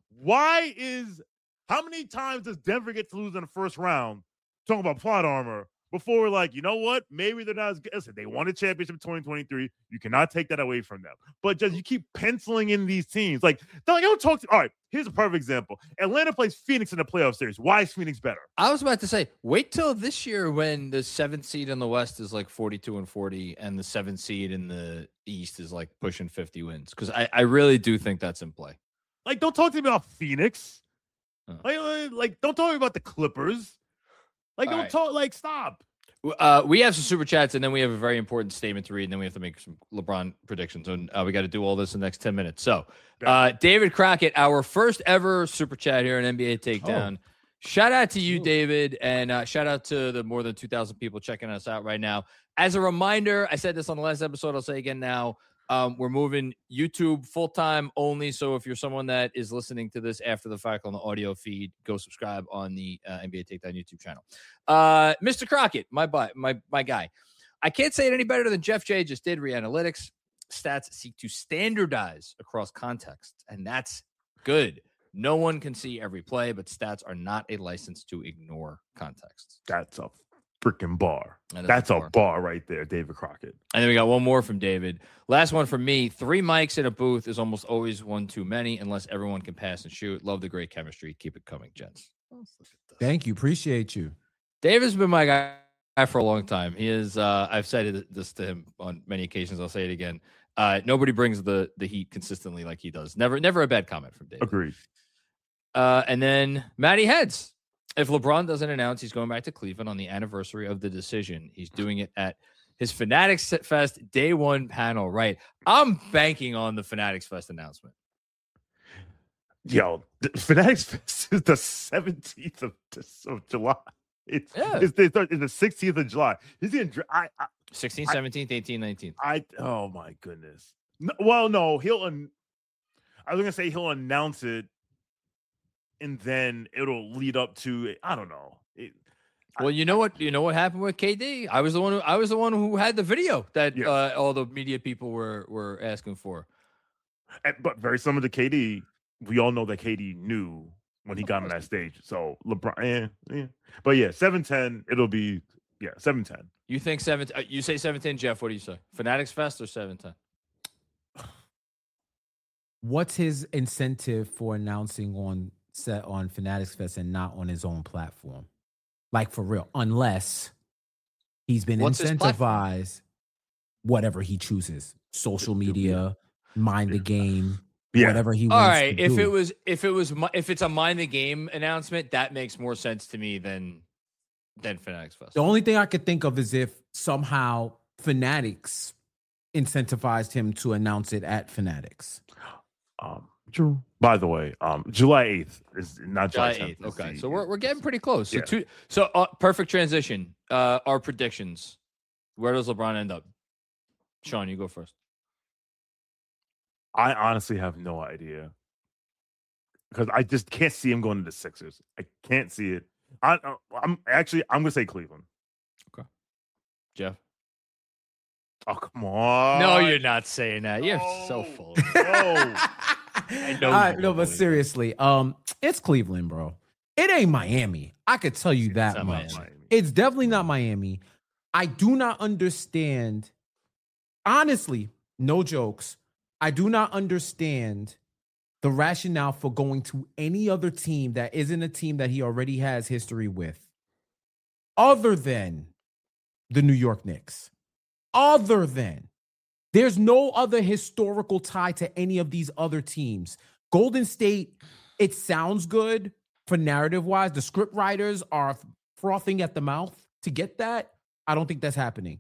How many times does Denver get to lose in the first round? Talking about plot armor before we're like, you know what? Maybe they're not as good. Listen, they won a championship in 2023. You cannot take that away from them. But just you keep penciling in these teams. Don't talk to. All right, here's a perfect example. Atlanta plays Phoenix in the playoff series. Why is Phoenix better? I was about to say, wait till this year when the 7th seed in the West is 42-40, and the 7th seed in the East is pushing 50 wins. Because I really do think that's in play. Don't talk to me about Phoenix. Don't talk to me about the Clippers. Stop. We have some super chats, and then we have a very important statement to read, and then we have to make some LeBron predictions. And we got to do all this in the next 10 minutes. So, David Crockett, our first ever super chat here on NBA Takedown. Oh. Shout out to you, David, and shout out to the more than 2,000 people checking us out right now. As a reminder, I said this on the last episode, I'll say again now. We're moving YouTube full-time only. So if you're someone that is listening to this after the fact on the audio feed, go subscribe on the NBA Takedown YouTube channel. Mr. Crockett, my guy. I can't say it any better than Jeff J just did. Reanalytics stats seek to standardize across context, and that's good. No one can see every play, but stats are not a license to ignore context. That's a freaking bar. That's a bar right there, David Crockett. And then we got one more from David. Last one from me. 3 mics in a booth is almost always one too many unless everyone can pass and shoot. Love the great chemistry. Keep it coming, gents. Thank you. Appreciate you. David's been my guy for a long time. He is, I've said this to him on many occasions. I'll say it again. Nobody brings the heat consistently like he does. Never a bad comment from David. Agreed. And then Matty Heads. If LeBron doesn't announce he's going back to Cleveland on the anniversary of the decision, he's doing it at his Fanatics Fest Day 1 panel. Right. I'm banking on the Fanatics Fest announcement. Yo, the Fanatics Fest is the 17th of July. It's, Yeah. it's the 16th of July. He's getting 16th, 17th, 18th, 19th. oh my goodness. No, well, no, I was gonna say he'll announce it, and then it'll lead up to I don't know. Well, you know what? You know what happened with KD? I was the one who had the video that Yes. all the media people were asking for. But very similar to KD, we all know that KD knew when he got on that stage. So LeBron, yeah. But yeah, 7-10. It'll be 7-10. You think 7? You say 7-10, Jeff? What do you say? Fanatics Fest or 7-10? What's his incentive for announcing on Fanatics Fest and not on his own platform? Like for real, unless he's been incentivized, whatever he chooses, social media, mind the game, whatever he wants. All right, to do. if it's a mind the game announcement, that makes more sense to me than Fanatics Fest. The only thing I could think of is if somehow Fanatics incentivized him to announce it at Fanatics. True. By the way, July 8th is not July 8th. Okay, so we're getting pretty close. So perfect transition. Our predictions. Where does LeBron end up? Sean, you go first. I honestly have no idea because I just can't see him going to the Sixers. I can't see it. I'm gonna say Cleveland. Okay, Jeff. Oh come on! No, you're not saying that. You're so full. I know. No, but seriously, it's Cleveland, bro. It ain't Miami. I could tell you that much. It's definitely not Miami. I do not understand. Honestly, no jokes. I do not understand the rationale for going to any other team that isn't a team that he already has history with, other than the New York Knicks. Other than. There's no other historical tie to any of these other teams. Golden State, it sounds good for narrative-wise. The script writers are frothing at the mouth to get that. I don't think that's happening.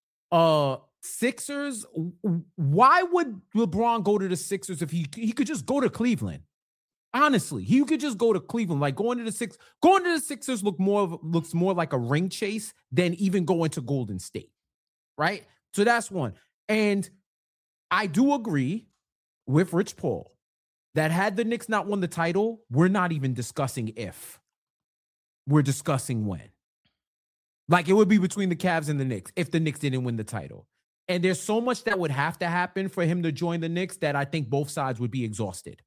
Sixers, why would LeBron go to the Sixers if he could just go to Cleveland? Honestly, he could just go to Cleveland. Like going to the Sixers looks more like a ring chase than even going to Golden State, right? So that's one. And I do agree with Rich Paul that had the Knicks not won the title, we're not even discussing if. We're discussing when. Like it would be between the Cavs and the Knicks if the Knicks didn't win the title. And there's so much that would have to happen for him to join the Knicks that I think both sides would be exhausted.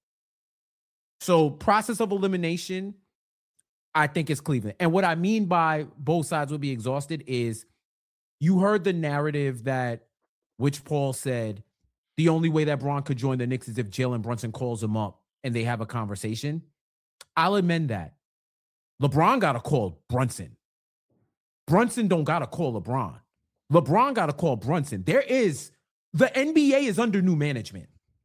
So process of elimination, I think it's Cleveland. And what I mean by both sides would be exhausted is you heard the narrative that which Paul said the only way that Bron could join the Knicks is if Jalen Brunson calls him up and they have a conversation. I'll amend that. LeBron got to call Brunson. Brunson don't got to call LeBron. LeBron got to call Brunson. The NBA is under new management.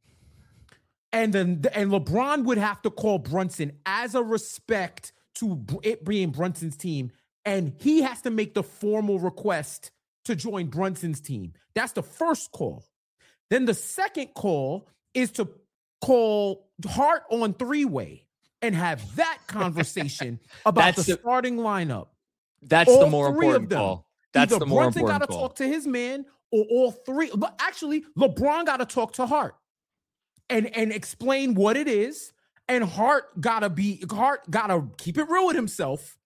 And LeBron would have to call Brunson as a respect to it being Brunson's team. And he has to make the formal request to join Brunson's team. That's the first call. Then the second call is to call Hart on three-way and have that conversation about the starting lineup. That's all the more important call. That's Either the more Brunson important gotta call. Talk to his man, or all three. But actually, LeBron got to talk to Hart and explain what it is. And Hart gotta keep it real with himself.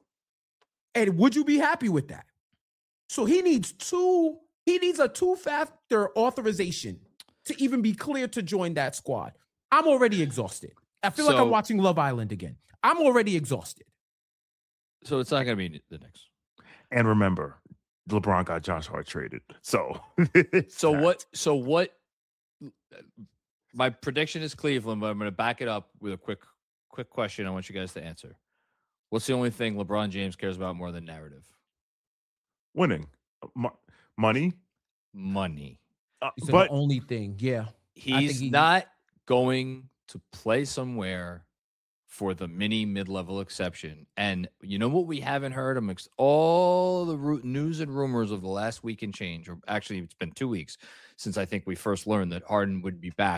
And would you be happy with that? So he needs a two-factor authorization to even be clear to join that squad. I'm already exhausted. I feel like I'm watching Love Island again. I'm already exhausted. So it's not going to be the Knicks. And remember, LeBron got Josh Hart traded. So what? My prediction is Cleveland, but I'm going to back it up with a quick question I want you guys to answer. What's the only thing LeBron James cares about more than narrative? Winning. Money. But the only thing, yeah. He's not going to play somewhere for the mid-level exception. And you know what we haven't heard amongst all the news and rumors of the last week and change, or actually it's been 2 weeks since I think we first learned that Harden would be back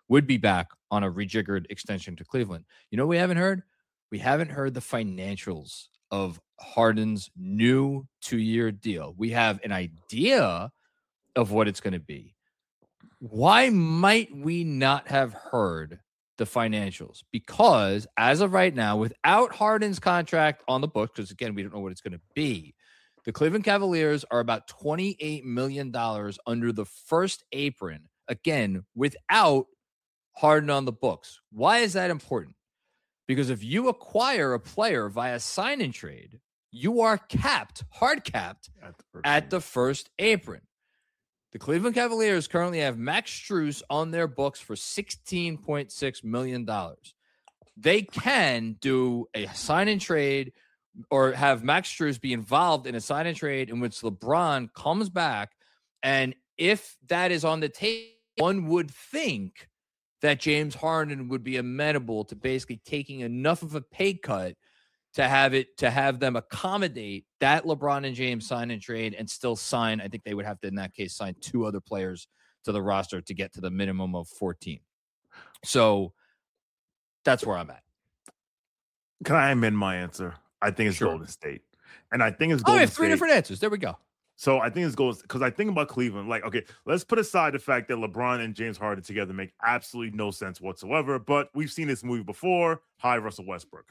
would be back on a rejiggered extension to Cleveland. You know what we haven't heard? We haven't heard the financials of Harden's new 2-year deal. We have an idea of what it's going to be. Why might we not have heard the financials? Because as of right now, without Harden's contract on the books, because again, we don't know what it's going to be, the Cleveland Cavaliers are about $28 million under the first apron, again, without Harden on the books. Why is that important? Because if you acquire a player via sign and trade, you are capped, hard capped at the first apron. The Cleveland Cavaliers currently have Max Strus on their books for $16.6 million. They can do a sign and trade or have Max Strus be involved in a sign and trade in which LeBron comes back. And if that is on the table, one would think that James Harden would be amenable to basically taking enough of a pay cut to have them accommodate that LeBron and James sign and trade and still sign. I think they would have to, in that case, sign 2 other players to the roster to get to the minimum of 14. So that's where I'm at. Can I amend my answer? I think it's Golden State. And I think it's Golden Golden State. 3 different answers. There we go. So I think it's Golden, because I think about Cleveland. Like, okay, let's put aside the fact that LeBron and James Harden together make absolutely no sense whatsoever. But we've seen this movie before. Hi, Russell Westbrook.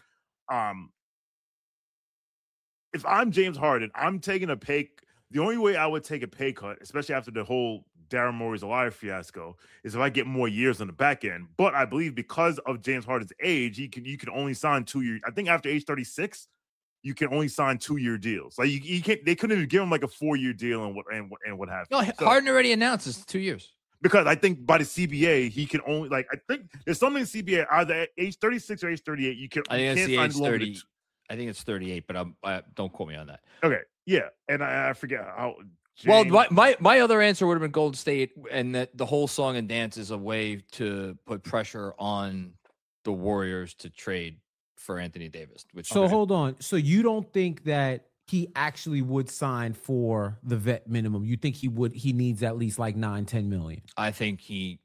If I'm James Harden, I'm taking a pay. The only way I would take a pay cut, especially after the whole Daryl Morey's a liar fiasco, is if I get more years on the back end. But I believe because of James Harden's age, you can only sign 2 years. I think after age 36. You can only sign 2-year deals. Like you can't. They couldn't even give him like a 4-year deal and what have you. No, so, Harden already announced it's 2 years. Because I think by the CBA he can only I think there's something in CBA either at age 36 or age 38 you can. I think it's the age 30. I think it's 38, but I don't quote me on that. Okay, yeah, and I forget how. James, well, my other answer would have been Golden State, and that the whole song and dance is a way to put pressure on the Warriors to trade for Anthony Davis. Hold on. So you don't think that he actually would sign for the vet minimum? You think he needs at least like 9-10 million? I think he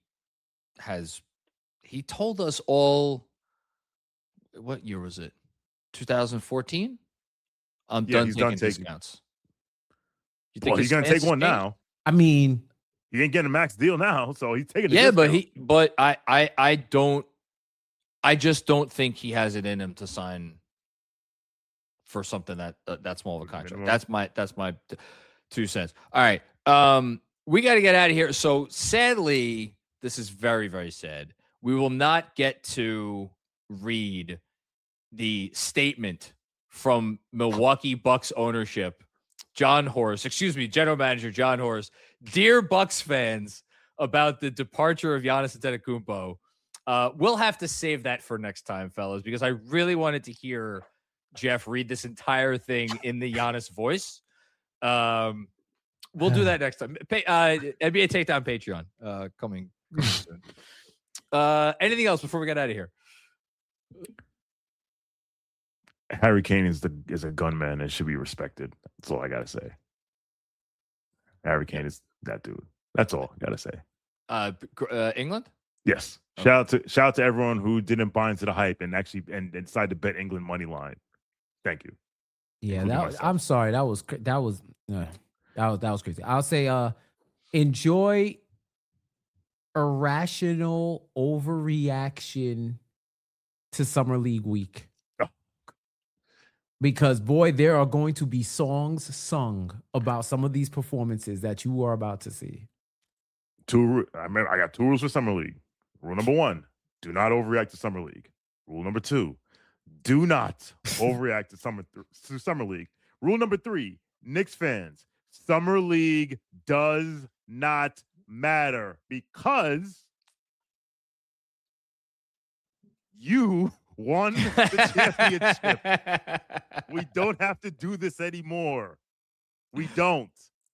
told us all, what year was it? 2014? I'm done taking discounts. You think he's going to take one now? I mean, he ain't getting a max deal now, so he's taking. I just don't think he has it in him to sign for something that small of a contract. That's my 2 cents. All right. We got to get out of here. So sadly, this is very, very sad. We will not get to read the statement from Milwaukee Bucks ownership, general manager John Horst. Dear Bucks fans, about the departure of Giannis Antetokounmpo. We'll have to save that for next time, fellas, because I really wanted to hear Jeff read this entire thing in the Giannis voice. We'll do that next time. NBA Takedown Patreon coming soon. Anything else before we get out of here? Harry Kane is a gunman and should be respected. That's all I gotta say. Harry Kane is that dude. That's all I gotta say. England? Yes. Okay. Shout out to everyone who didn't buy into the hype and actually and decided to bet England money line. Thank you. Yeah, I'm sorry. That was crazy. I'll say enjoy irrational overreaction to Summer League week. Oh. Because boy, there are going to be songs sung about some of these performances that you are about to see. I got 2 rules for Summer League. Rule number 1, do not overreact to Summer League. Rule number 2, do not overreact to Summer League. Rule number 3, Knicks fans, Summer League does not matter because you won the championship. We don't have to do this anymore. We don't.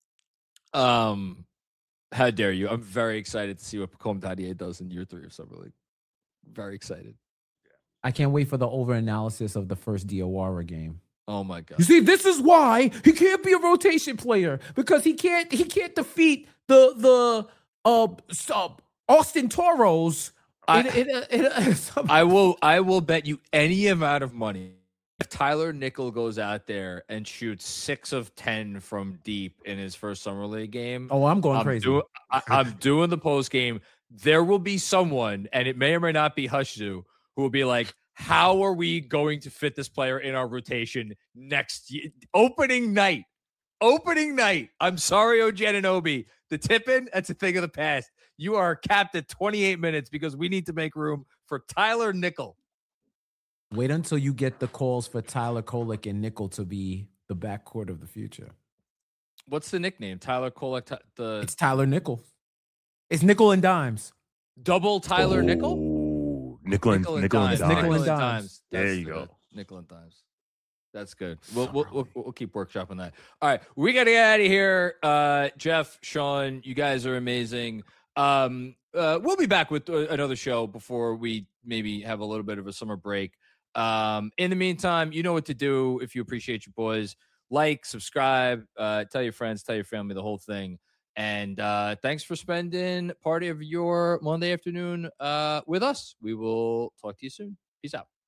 How dare you? I'm very excited to see what Pacome Dadier does in year 3 of Summer League. Very excited. I can't wait for the over-analysis of the first Diawara game. Oh my God. You see, this is why he can't be a rotation player, because he can't defeat the Austin Toros I will bet you any amount of money if Tyler Nickel goes out there and shoots 6 of 10 from deep in his first summer league game. Oh, I'm going crazy. I'm doing the post game. There will be someone, and it may or may not be Hushzu, who will be like, how are we going to fit this player in our rotation next year? Opening night. I'm sorry, OG Anunoby. The tip-in, that's a thing of the past. You are capped at 28 minutes because we need to make room for Tyler Nickel. Wait until you get the calls for Tyler Kolek and Nickel to be the backcourt of the future. What's the nickname? Tyler Kolek? It's Tyler Nickel. It's nickel and dimes. Double Tyler Nickel? Nickel and dimes. There you go. Nickel and dimes. That's good. We'll keep workshopping that. All right, we got to get out of here. Jeff, Sean, you guys are amazing. We'll be back with another show before we maybe have a little bit of a summer break. In the meantime, you know what to do if you appreciate your boys. Like, subscribe, tell your friends, tell your family, the whole thing. And thanks for spending part of your Monday afternoon with us. We will talk to you soon. Peace out.